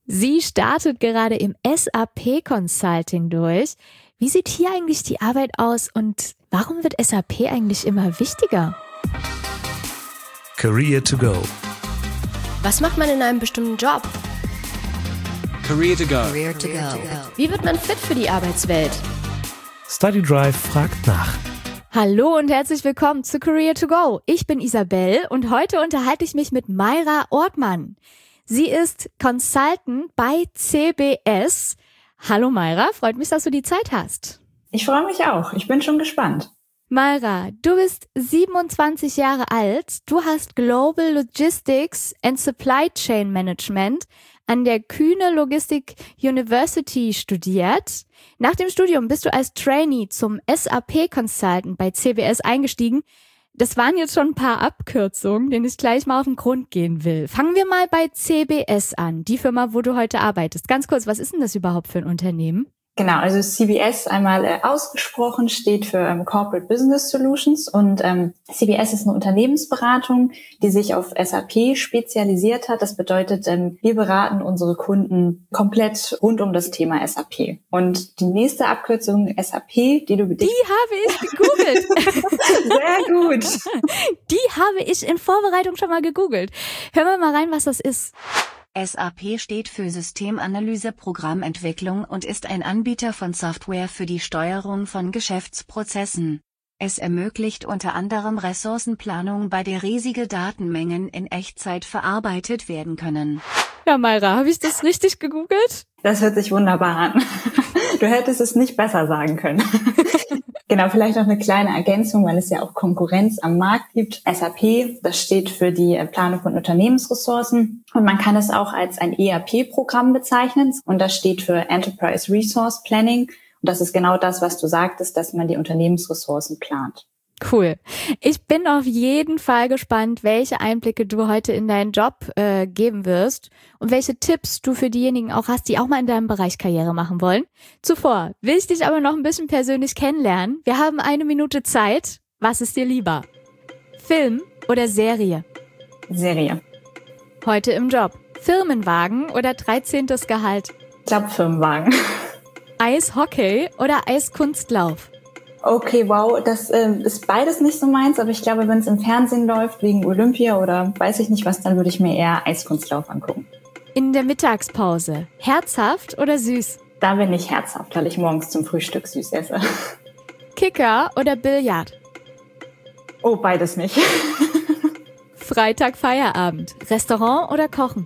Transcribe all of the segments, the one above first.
Sie startet gerade im SAP Consulting durch. Wie sieht hier eigentlich die Arbeit aus und warum wird SAP eigentlich immer wichtiger? Career to go. Was macht man in einem bestimmten Job? Career to go. Career to go. Wie wird man fit für die Arbeitswelt? Study Drive fragt nach. Hallo und herzlich willkommen zu Career to go. Ich bin Isabel und heute unterhalte ich mich mit Mayra Ortmann. Sie ist Consultant bei CBS. Hallo Mayra, freut mich, dass du die Zeit hast. Ich freue mich auch. Ich bin schon gespannt. Mayra, du bist 27 Jahre alt. Du hast Global Logistics and Supply Chain Management an der Kühne Logistic University studiert. Nach dem Studium bist du als Trainee zum SAP Consultant bei CBS eingestiegen. Das waren jetzt schon ein paar Abkürzungen, denen ich gleich mal auf den Grund gehen will. Fangen wir mal bei CBS an, die Firma, wo du heute arbeitest. Ganz kurz, was ist denn das überhaupt für ein Unternehmen? Genau, also CBS einmal ausgesprochen steht für Corporate Business Solutions und CBS ist eine Unternehmensberatung, die sich auf SAP spezialisiert hat. Das bedeutet, wir beraten unsere Kunden komplett rund um das Thema SAP. Und die nächste Abkürzung SAP, die habe ich gegoogelt. Sehr gut. Die habe ich in Vorbereitung schon mal gegoogelt. Hören wir mal rein, was das ist. SAP steht für Systemanalyse Programmentwicklung und ist ein Anbieter von Software für die Steuerung von Geschäftsprozessen. Es ermöglicht unter anderem Ressourcenplanung, bei der riesige Datenmengen in Echtzeit verarbeitet werden können. Ja, Mayra, habe ich das richtig gegoogelt? Das hört sich wunderbar an. Du hättest es nicht besser sagen können. Genau, vielleicht noch eine kleine Ergänzung, weil es ja auch Konkurrenz am Markt gibt. SAP, das steht für die Planung von Unternehmensressourcen und man kann es auch als ein ERP-Programm bezeichnen und das steht für Enterprise Resource Planning und das ist genau das, was du sagtest, dass man die Unternehmensressourcen plant. Cool. Ich bin auf jeden Fall gespannt, welche Einblicke du heute in deinen Job geben wirst und welche Tipps du für diejenigen auch hast, die auch mal in deinem Bereich Karriere machen wollen. Zuvor will ich dich aber noch ein bisschen persönlich kennenlernen. Wir haben 1 Minute Zeit. Was ist dir lieber? Film oder Serie? Serie. Heute im Job. Firmenwagen oder 13. Gehalt? Ich glaube Firmenwagen. Eishockey oder Eiskunstlauf? Okay, wow, das ist beides nicht so meins, aber ich glaube, wenn es im Fernsehen läuft, wegen Olympia oder weiß ich nicht was, dann würde ich mir eher Eiskunstlauf angucken. In der Mittagspause, herzhaft oder süß? Da bin ich herzhaft, weil ich morgens zum Frühstück süß esse. Kicker oder Billard? Oh, beides nicht. Freitag, Feierabend, Restaurant oder Kochen?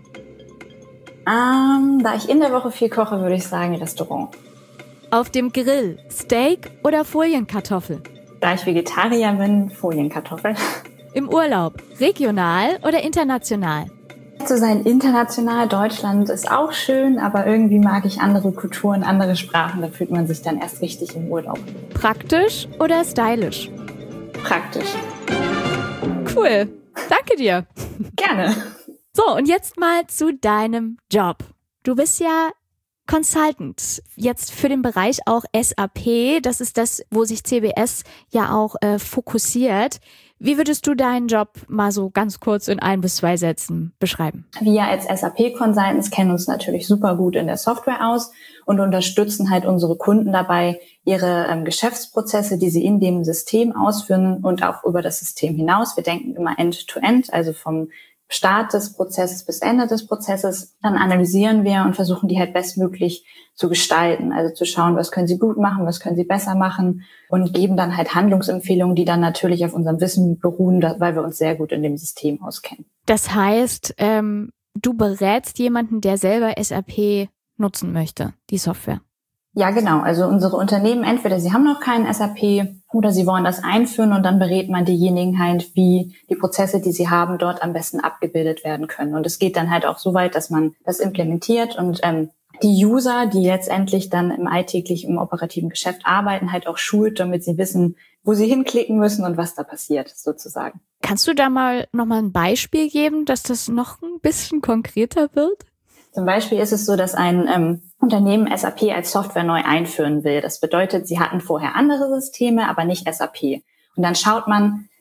Da ich in der Woche viel koche, würde ich sagen Restaurant. Auf dem Grill, Steak oder Folienkartoffel? Da ich Vegetarier bin, Folienkartoffel. Im Urlaub, regional oder international? Zu sein international, Deutschland ist auch schön, aber irgendwie mag ich andere Kulturen, andere Sprachen, da fühlt man sich dann erst richtig im Urlaub. Praktisch oder stylisch? Praktisch. Cool, danke dir. Gerne. So, und jetzt mal zu deinem Job. Du bist ja Consultant, jetzt für den Bereich auch SAP, das ist das, wo sich CBS ja auch fokussiert. Wie würdest du deinen Job mal so ganz kurz in 1 bis 2 Sätzen beschreiben? Wir als SAP-Consultants kennen uns natürlich super gut in der Software aus und unterstützen halt unsere Kunden dabei, ihre Geschäftsprozesse, die sie in dem System ausführen und auch über das System hinaus. Wir denken immer End-to-End, also vom Start des Prozesses bis Ende des Prozesses, dann analysieren wir und versuchen die halt bestmöglich zu gestalten. Also zu schauen, was können sie gut machen, was können sie besser machen und geben dann halt Handlungsempfehlungen, die dann natürlich auf unserem Wissen beruhen, weil wir uns sehr gut in dem System auskennen. Das heißt, du berätst jemanden, der selber SAP nutzen möchte, die Software? Ja, genau. Also unsere Unternehmen, entweder sie haben noch keinen SAP oder sie wollen das einführen und dann berät man diejenigen halt, wie die Prozesse, die sie haben, dort am besten abgebildet werden können. Und es geht dann halt auch so weit, dass man das implementiert und die User, die letztendlich dann im alltäglichen, im operativen Geschäft arbeiten, halt auch schult, damit sie wissen, wo sie hinklicken müssen und was da passiert, sozusagen. Kannst du da nochmal ein Beispiel geben, dass das noch ein bisschen konkreter wird? Zum Beispiel ist es so, dass ein Unternehmen SAP als Software neu einführen will. Das bedeutet, sie hatten vorher andere Systeme, aber nicht SAP. Und dann schaut man,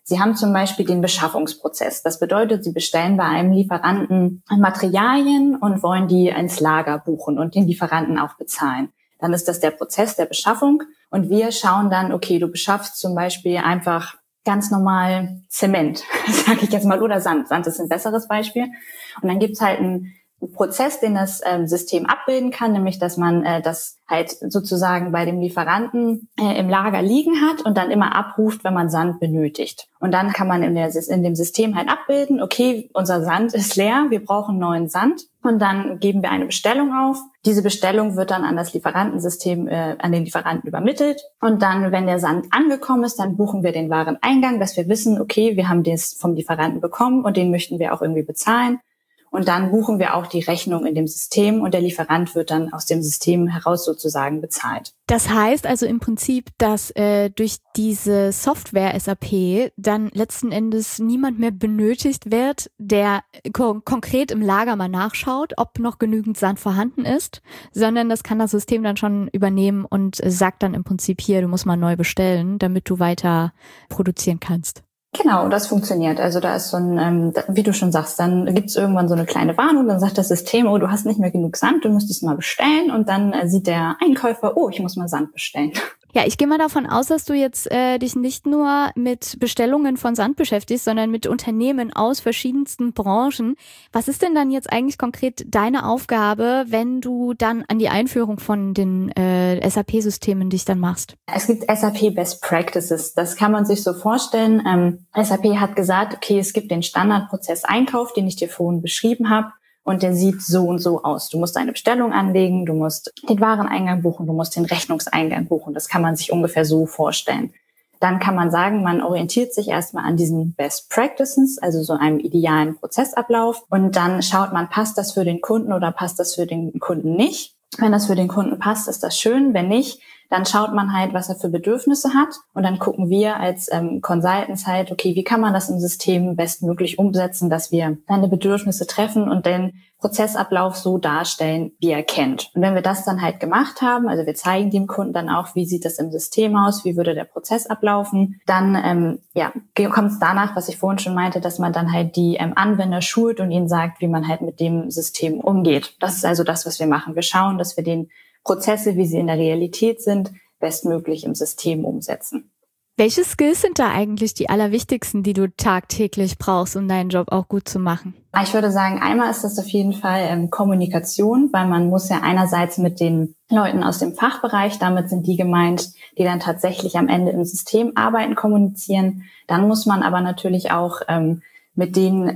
Sie haben zum Beispiel den Beschaffungsprozess. Das bedeutet, Sie bestellen bei einem Lieferanten Materialien und wollen die ins Lager buchen und den Lieferanten auch bezahlen. Dann ist das der Prozess der Beschaffung und wir schauen dann, okay, du beschaffst zum Beispiel einfach ganz normal Zement, sage ich jetzt mal, oder Sand. Sand ist ein besseres Beispiel. Und dann gibt's halt einen Prozess, den das System abbilden kann, nämlich dass man das halt sozusagen bei dem Lieferanten im Lager liegen hat und dann immer abruft, wenn man Sand benötigt. Und dann kann man in dem System halt abbilden, okay, unser Sand ist leer, wir brauchen neuen Sand und dann geben wir eine Bestellung auf. Diese Bestellung wird dann an das Lieferantensystem, an den Lieferanten übermittelt und dann, wenn der Sand angekommen ist, dann buchen wir den Wareneingang, dass wir wissen, okay, wir haben das vom Lieferanten bekommen und den möchten wir auch irgendwie bezahlen. Und dann buchen wir auch die Rechnung in dem System und der Lieferant wird dann aus dem System heraus sozusagen bezahlt. Das heißt also im Prinzip, dass durch diese Software SAP dann letzten Endes niemand mehr benötigt wird, der konkret im Lager mal nachschaut, ob noch genügend Sand vorhanden ist, sondern das kann das System dann schon übernehmen und sagt dann im Prinzip hier, du musst mal neu bestellen, damit du weiter produzieren kannst. Genau, das funktioniert. Also da ist so ein, wie du schon sagst, dann gibt's irgendwann so eine kleine Warnung, dann sagt das System, oh, du hast nicht mehr genug Sand, du müsstest mal bestellen und dann sieht der Einkäufer, oh, ich muss mal Sand bestellen. Ja, ich gehe mal davon aus, dass du jetzt dich nicht nur mit Bestellungen von Sand beschäftigst, sondern mit Unternehmen aus verschiedensten Branchen. Was ist denn dann jetzt eigentlich konkret deine Aufgabe, wenn du dann an die Einführung von den SAP-Systemen dich dann machst? Es gibt SAP Best Practices. Das kann man sich so vorstellen. SAP hat gesagt, okay, es gibt den Standardprozess Einkauf, den ich dir vorhin beschrieben habe. Und der sieht so und so aus. Du musst eine Bestellung anlegen, du musst den Wareneingang buchen, du musst den Rechnungseingang buchen. Das kann man sich ungefähr so vorstellen. Dann kann man sagen, man orientiert sich erstmal an diesen Best Practices, also so einem idealen Prozessablauf. Und dann schaut man, passt das für den Kunden oder passt das für den Kunden nicht. Wenn das für den Kunden passt, ist das schön. Wenn nicht, dann schaut man halt, was er für Bedürfnisse hat. Und dann gucken wir als Consultants halt, okay, wie kann man das im System bestmöglich umsetzen, dass wir seine Bedürfnisse treffen und den Prozessablauf so darstellen, wie er kennt. Und wenn wir das dann halt gemacht haben, also wir zeigen dem Kunden dann auch, wie sieht das im System aus, wie würde der Prozess ablaufen, dann kommt es danach, was ich vorhin schon meinte, dass man dann halt die Anwender schult und ihnen sagt, wie man halt mit dem System umgeht. Das ist also das, was wir machen. Wir schauen, dass wir den Prozesse, wie sie in der Realität sind, bestmöglich im System umsetzen. Welche Skills sind da eigentlich die allerwichtigsten, die du tagtäglich brauchst, um deinen Job auch gut zu machen? Ich würde sagen, einmal ist das auf jeden Fall Kommunikation, weil man muss ja einerseits mit den Leuten aus dem Fachbereich, damit sind die gemeint, die dann tatsächlich am Ende im System arbeiten, kommunizieren. Dann muss man aber natürlich auch mit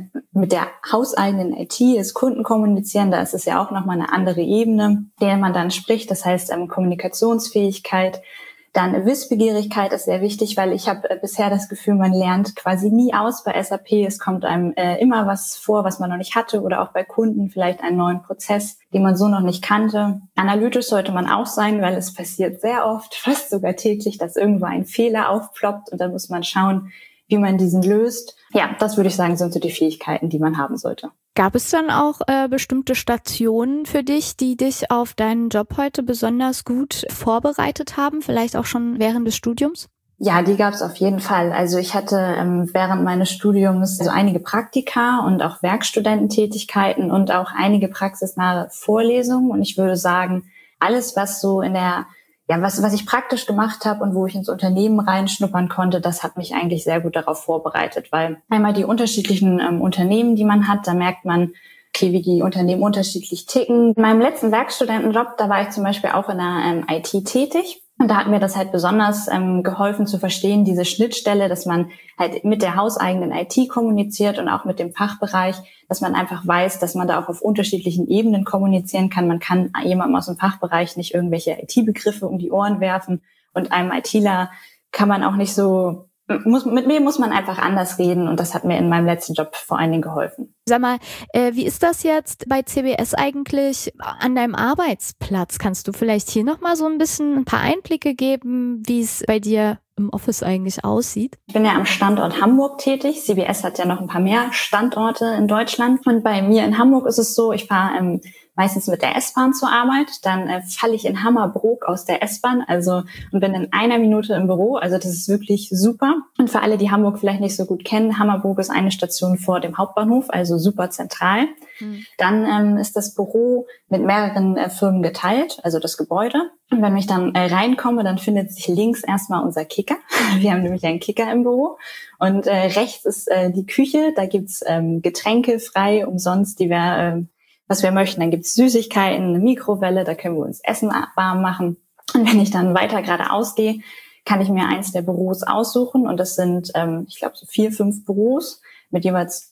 der hauseigenen IT des Kunden kommunizieren. Da ist es ja auch nochmal eine andere Ebene, der man dann spricht. Das heißt, Kommunikationsfähigkeit. Dann Wissbegierigkeit ist sehr wichtig, weil ich habe bisher das Gefühl, man lernt quasi nie aus bei SAP. Es kommt einem immer was vor, was man noch nicht hatte oder auch bei Kunden vielleicht einen neuen Prozess, den man so noch nicht kannte. Analytisch sollte man auch sein, weil es passiert sehr oft, fast sogar täglich, dass irgendwo ein Fehler aufploppt und dann muss man schauen, wie man diesen löst. Ja, das würde ich sagen, sind so die Fähigkeiten, die man haben sollte. Gab es dann auch bestimmte Stationen für dich, die dich auf deinen Job heute besonders gut vorbereitet haben, vielleicht auch schon während des Studiums? Ja, die gab es auf jeden Fall. Also ich hatte während meines Studiums so einige Praktika und auch Werkstudententätigkeiten und auch einige praxisnahe Vorlesungen. Und ich würde sagen, alles, was so in der was ich praktisch gemacht habe und wo ich ins Unternehmen reinschnuppern konnte, das hat mich eigentlich sehr gut darauf vorbereitet, weil einmal die unterschiedlichen Unternehmen, die man hat, da merkt man, okay, wie die Unternehmen unterschiedlich ticken. In meinem letzten Werkstudentenjob, da war ich zum Beispiel auch in der IT tätig. Und da hat mir das halt besonders geholfen zu verstehen, diese Schnittstelle, dass man halt mit der hauseigenen IT kommuniziert und auch mit dem Fachbereich, dass man einfach weiß, dass man da auch auf unterschiedlichen Ebenen kommunizieren kann. Man kann jemandem aus dem Fachbereich nicht irgendwelche IT-Begriffe um die Ohren werfen und einem ITler kann man auch nicht so, mit mir muss man einfach anders reden und das hat mir in meinem letzten Job vor allen Dingen geholfen. Sag mal, wie ist das jetzt bei CBS eigentlich an deinem Arbeitsplatz? Kannst du vielleicht hier nochmal so ein paar Einblicke geben, wie es bei dir im Office eigentlich aussieht? Ich bin ja am Standort Hamburg tätig. CBS hat ja noch ein paar mehr Standorte in Deutschland. Und bei mir in Hamburg ist es so, ich fahre meistens mit der S-Bahn zur Arbeit. Dann falle ich in Hammerbrook aus der S-Bahn, und bin in 1 Minute im Büro. Also das ist wirklich super. Und für alle, die Hamburg vielleicht nicht so gut kennen, Hammerbrook ist eine Station vor dem Hauptbahnhof, also super zentral. Dann ist das Büro mit mehreren Firmen geteilt, also das Gebäude. Und wenn ich dann reinkomme, dann findet sich links erstmal unser Kicker. Wir haben nämlich einen Kicker im Büro. Und rechts ist die Küche. Da gibt's Getränke frei, umsonst, was wir möchten. Dann gibt's Süßigkeiten, eine Mikrowelle, da können wir uns Essen warm machen. Und wenn ich dann weiter geradeaus gehe, kann ich mir eins der Büros aussuchen. Und das sind, ich glaube, so 4, 5 Büros mit jeweils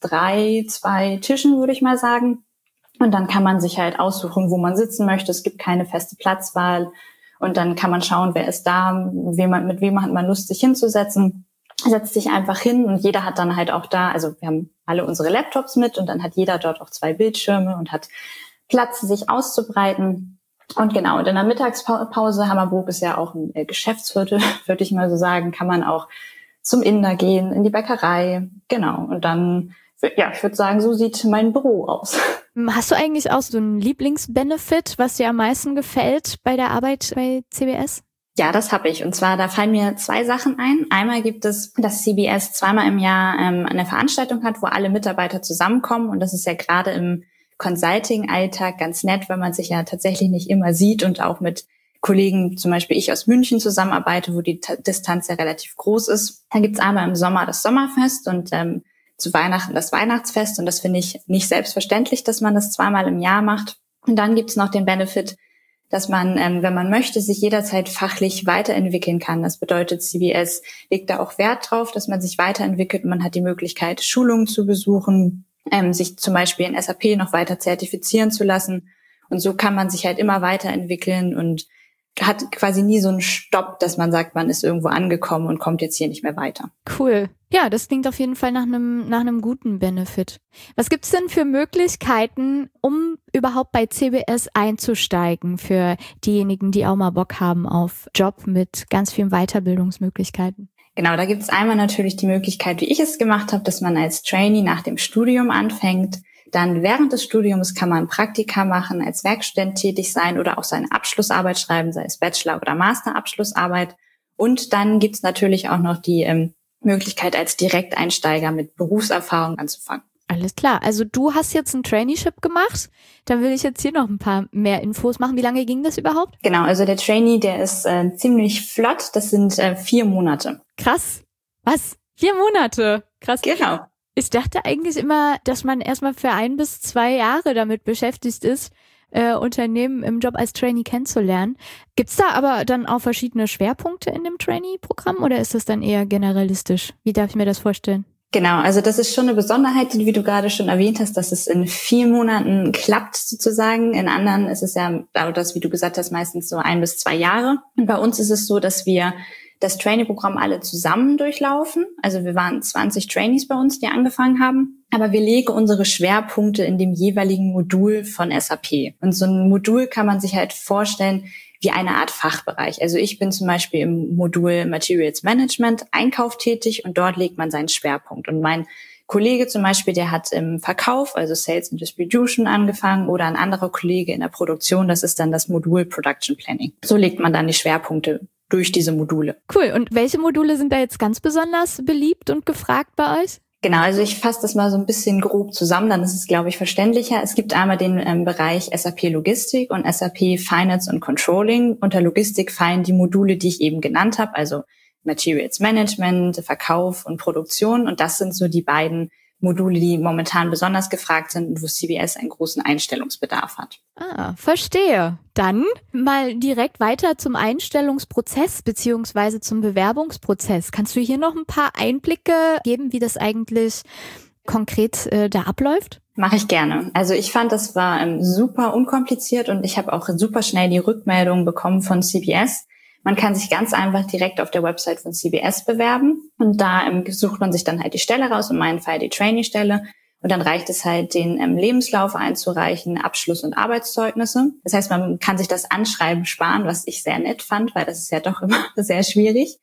2 Tischen, würde ich mal sagen. Und dann kann man sich halt aussuchen, wo man sitzen möchte. Es gibt keine feste Platzwahl. Und dann kann man schauen, wer ist da, mit wem hat man Lust, sich hinzusetzen. Setzt sich einfach hin und jeder hat dann halt auch da, also wir haben alle unsere Laptops mit und dann hat jeder dort auch 2 Bildschirme und hat Platz, sich auszubreiten. Und genau, und in der Mittagspause, Hammerbrook ist ja auch ein Geschäftsviertel, würde ich mal so sagen, kann man auch zum Inder gehen, in die Bäckerei, genau. Und dann, ja, ich würde sagen, so sieht mein Büro aus. Hast du eigentlich auch so einen Lieblingsbenefit, was dir am meisten gefällt bei der Arbeit bei CBS? Ja, das habe ich. Und zwar, da fallen mir 2 Sachen ein. Einmal gibt es, dass CBS 2-mal im Jahr eine Veranstaltung hat, wo alle Mitarbeiter zusammenkommen. Und das ist ja gerade im Consulting-Alltag ganz nett, weil man sich ja tatsächlich nicht immer sieht und auch mit Kollegen, zum Beispiel ich aus München, zusammenarbeite, wo die Distanz ja relativ groß ist. Dann gibt's einmal im Sommer das Sommerfest und zu Weihnachten das Weihnachtsfest. Und das finde ich nicht selbstverständlich, dass man das 2-mal im Jahr macht. Und dann gibt's noch den Benefit, dass man, wenn man möchte, sich jederzeit fachlich weiterentwickeln kann. Das bedeutet, CBS legt da auch Wert drauf, dass man sich weiterentwickelt. Man hat die Möglichkeit, Schulungen zu besuchen, sich zum Beispiel in SAP noch weiter zertifizieren zu lassen. Und so kann man sich halt immer weiterentwickeln und hat quasi nie so einen Stopp, dass man sagt, man ist irgendwo angekommen und kommt jetzt hier nicht mehr weiter. Cool. Ja, das klingt auf jeden Fall nach einem guten Benefit. Was gibt's denn für Möglichkeiten, um überhaupt bei CBS einzusteigen für diejenigen, die auch mal Bock haben auf Job mit ganz vielen Weiterbildungsmöglichkeiten? Genau, da gibt's einmal natürlich die Möglichkeit, wie ich es gemacht habe, dass man als Trainee nach dem Studium anfängt. Dann während des Studiums kann man Praktika machen, als Werkstudent tätig sein oder auch seine Abschlussarbeit schreiben, sei es Bachelor- oder Masterabschlussarbeit. Und dann gibt's natürlich auch noch die Möglichkeit, als Direkteinsteiger mit Berufserfahrung anzufangen. Alles klar. Also du hast jetzt ein Traineeship gemacht. Dann will ich jetzt hier noch ein paar mehr Infos machen. Wie lange ging das überhaupt? Genau, also der Trainee, der ist ziemlich flott. Das sind 4 Monate. Krass. Was? 4 Monate? Krass. Genau. Ich dachte eigentlich immer, dass man erstmal für 1 bis 2 Jahre damit beschäftigt ist, Unternehmen im Job als Trainee kennenzulernen. Gibt's da aber dann auch verschiedene Schwerpunkte in dem Trainee-Programm oder ist das dann eher generalistisch? Wie darf ich mir das vorstellen? Genau, also das ist schon eine Besonderheit, wie du gerade schon erwähnt hast, dass es in 4 Monaten klappt sozusagen. In anderen ist es ja, das, wie du gesagt hast, meistens so 1 bis 2 Jahre. Und bei uns ist es so, dass wir das Trainee-Programm alle zusammen durchlaufen. Also wir waren 20 Trainees bei uns, die angefangen haben. Aber wir legen unsere Schwerpunkte in dem jeweiligen Modul von SAP. Und so ein Modul kann man sich halt vorstellen wie eine Art Fachbereich. Also ich bin zum Beispiel im Modul Materials Management Einkauf tätig und dort legt man seinen Schwerpunkt. Und mein Kollege zum Beispiel, der hat im Verkauf, also Sales and Distribution angefangen oder ein anderer Kollege in der Produktion, das ist dann das Modul Production Planning. So legt man dann die Schwerpunkte durch diese Module. Cool. Und welche Module sind da jetzt ganz besonders beliebt und gefragt bei euch? Genau, also ich fasse das mal so ein bisschen grob zusammen, dann ist es, glaube ich, verständlicher. Es gibt einmal den Bereich SAP Logistik und SAP Finance und Controlling. Unter Logistik fallen die Module, die ich eben genannt habe, also Materials Management, Verkauf und Produktion. Und das sind so die beiden Module, die momentan besonders gefragt sind und wo CBS einen großen Einstellungsbedarf hat. Ah, verstehe. Dann mal direkt weiter zum Einstellungsprozess beziehungsweise zum Bewerbungsprozess. Kannst du hier noch ein paar Einblicke geben, wie das eigentlich konkret da abläuft? Mache ich gerne. Also ich fand, das war super unkompliziert und ich habe auch super schnell die Rückmeldung bekommen von CBS. Man kann sich ganz einfach direkt auf der Website von CBS bewerben und da sucht man sich dann halt die Stelle raus, in meinem Fall die Trainee-Stelle. Und dann reicht es halt, den Lebenslauf einzureichen, Abschluss- und Arbeitszeugnisse. Das heißt, man kann sich das Anschreiben sparen, was ich sehr nett fand, weil das ist ja doch immer sehr schwierig.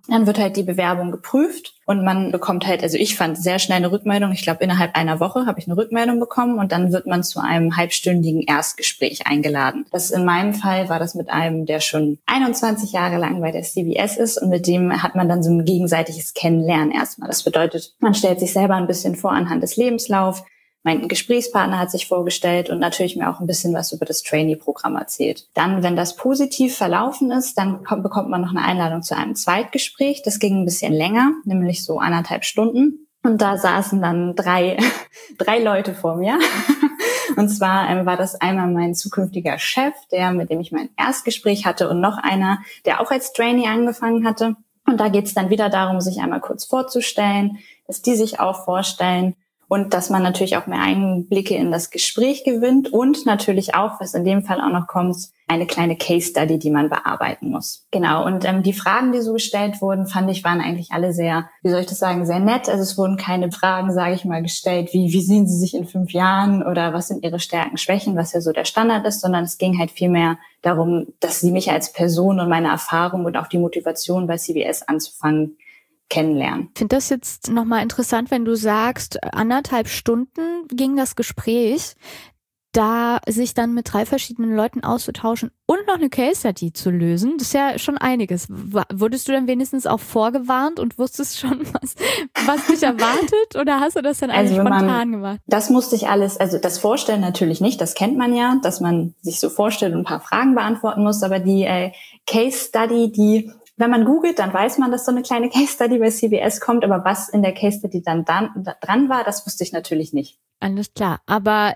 Dann wird halt die Bewerbung geprüft und man bekommt halt, also ich fand sehr schnell eine Rückmeldung. Ich glaube, innerhalb einer Woche habe ich eine Rückmeldung bekommen und dann wird man zu einem halbstündigen Erstgespräch eingeladen. In meinem Fall war das mit einem, der schon 21 Jahre lang bei der CBS ist und mit dem hat man dann so ein gegenseitiges Kennenlernen erstmal. Das bedeutet, man stellt sich selber ein bisschen vor anhand des Lebenslaufs. Mein Gesprächspartner hat sich vorgestellt und natürlich mir auch ein bisschen was über das Trainee-Programm erzählt. Dann, wenn das positiv verlaufen ist, dann bekommt man noch eine Einladung zu einem Zweitgespräch. Das ging ein bisschen länger, nämlich so 1,5 Stunden. Und da saßen dann drei Leute vor mir. Und zwar war das einmal mein zukünftiger Chef, mit dem ich mein Erstgespräch hatte, und noch einer, der auch als Trainee angefangen hatte. Und da geht's dann wieder darum, sich einmal kurz vorzustellen, dass die sich auch vorstellen. Und dass man natürlich auch mehr Einblicke in das Gespräch gewinnt und natürlich auch, was in dem Fall auch noch kommt, eine kleine Case Study, die man bearbeiten muss. Genau, und die Fragen, die so gestellt wurden, fand ich, waren eigentlich alle sehr, wie soll ich das sagen, sehr nett. Also es wurden keine Fragen, sage ich mal, gestellt, wie sehen Sie sich in 5 Jahren oder was sind Ihre Stärken, Schwächen, was ja so der Standard ist, sondern es ging halt vielmehr darum, dass sie mich als Person und meine Erfahrung und auch die Motivation bei CBS anzufangen, kennenlernen. Ich finde das jetzt nochmal interessant, wenn du sagst, 1,5 Stunden ging das Gespräch, da sich dann mit 3 verschiedenen Leuten auszutauschen und noch eine Case Study zu lösen. Das ist ja schon einiges. Wurdest du dann wenigstens auch vorgewarnt und wusstest schon, was dich erwartet, oder hast du das dann alles spontan gemacht? Das musste ich alles, also das Vorstellen natürlich nicht, das kennt man ja, dass man sich so vorstellt und ein paar Fragen beantworten muss, aber die Case Study, wenn man googelt, dann weiß man, dass so eine kleine Case Study bei CBS kommt, aber was in der Case Study dann dran war, das wusste ich natürlich nicht. Alles klar, aber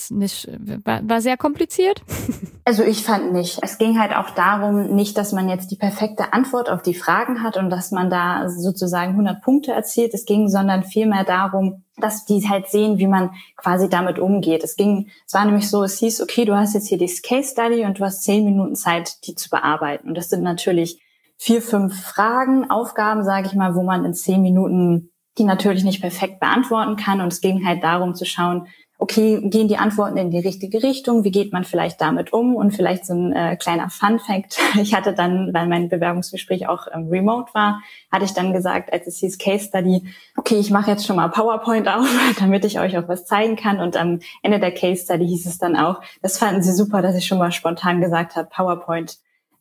war sehr kompliziert? Also ich fand nicht. Es ging halt auch darum, nicht, dass man jetzt die perfekte Antwort auf die Fragen hat und dass man da sozusagen 100 Punkte erzielt. Es ging, sondern vielmehr darum, dass die halt sehen, wie man quasi damit umgeht. Es war nämlich so, es hieß, okay, du hast jetzt hier die Case Study und du hast 10 Minuten Zeit, die zu bearbeiten. Und das sind natürlich 4, 5 Fragen, Aufgaben, sage ich mal, wo man in 10 Minuten die natürlich nicht perfekt beantworten kann. Und es ging halt darum zu schauen, okay, gehen die Antworten in die richtige Richtung? Wie geht man vielleicht damit um? Und vielleicht so ein kleiner Fun-Fact. Ich hatte dann, weil mein Bewerbungsgespräch auch remote war, hatte ich dann gesagt, als es hieß Case Study, okay, ich mache jetzt schon mal PowerPoint auf, damit ich euch auch was zeigen kann. Und am Ende der Case Study hieß es dann auch, das fanden sie super, dass ich schon mal spontan gesagt habe, PowerPoint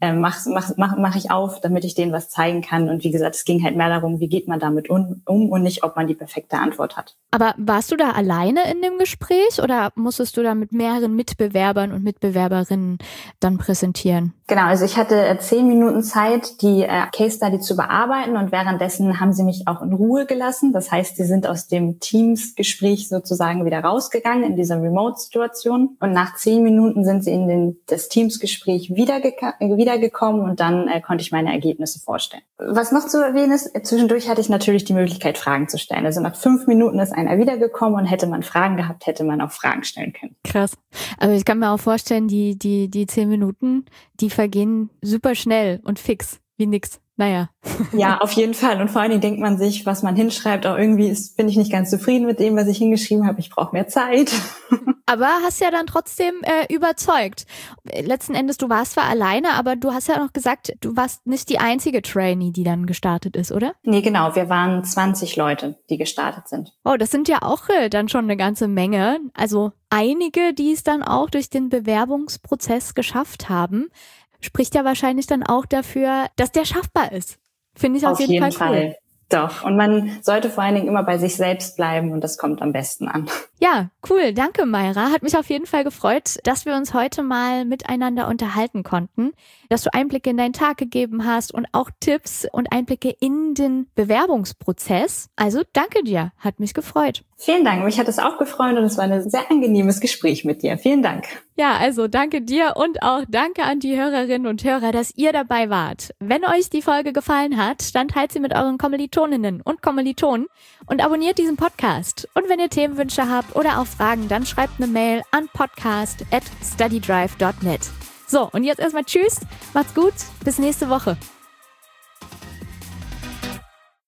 mach ich auf, damit ich denen was zeigen kann. Und wie gesagt, es ging halt mehr darum, wie geht man damit um und nicht, ob man die perfekte Antwort hat. Aber warst du da alleine in dem Gespräch oder musstest du da mit mehreren Mitbewerbern und Mitbewerberinnen dann präsentieren? Genau, also ich hatte 10 Minuten Zeit, die Case Study zu bearbeiten und währenddessen haben sie mich auch in Ruhe gelassen. Das heißt, sie sind aus dem Teams-Gespräch sozusagen wieder rausgegangen in dieser Remote-Situation und nach 10 Minuten sind sie in das Teams-Gespräch wiedergekommen und dann konnte ich meine Ergebnisse vorstellen. Was noch zu erwähnen ist, zwischendurch hatte ich natürlich die Möglichkeit, Fragen zu stellen. Also nach 5 Minuten ist einer wiedergekommen und hätte man Fragen gehabt, hätte man auch Fragen stellen können. Krass. Also ich kann mir auch vorstellen, die 10 Minuten, die vergehen super schnell und fix, wie nix. Naja. Ja, auf jeden Fall. Und vor allen Dingen denkt man sich, was man hinschreibt, auch irgendwie bin ich nicht ganz zufrieden mit dem, was ich hingeschrieben habe. Ich brauche mehr Zeit. Aber hast ja dann trotzdem überzeugt. Letzten Endes, du warst zwar alleine, aber du hast ja noch gesagt, du warst nicht die einzige Trainee, die dann gestartet ist, oder? Nee, genau. Wir waren 20 Leute, die gestartet sind. Oh, das sind ja auch dann schon eine ganze Menge. Also einige, die es dann auch durch den Bewerbungsprozess geschafft haben. Spricht ja wahrscheinlich dann auch dafür, dass der schaffbar ist. Finde ich auf jeden Fall cool. Doch. Und man sollte vor allen Dingen immer bei sich selbst bleiben und das kommt am besten an. Ja, cool. Danke, Mayra. Hat mich auf jeden Fall gefreut, dass wir uns heute mal miteinander unterhalten konnten, dass du Einblicke in deinen Tag gegeben hast und auch Tipps und Einblicke in den Bewerbungsprozess. Also danke dir. Hat mich gefreut. Vielen Dank. Mich hat es auch gefreut und es war ein sehr angenehmes Gespräch mit dir. Vielen Dank. Ja, also danke dir und auch danke an die Hörerinnen und Hörer, dass ihr dabei wart. Wenn euch die Folge gefallen hat, dann teilt sie mit euren Kommilitoninnen und Kommilitonen und abonniert diesen Podcast. Und wenn ihr Themenwünsche habt oder auch Fragen, dann schreibt eine Mail an podcast@studydrive.net. So, und jetzt erstmal tschüss, macht's gut, bis nächste Woche.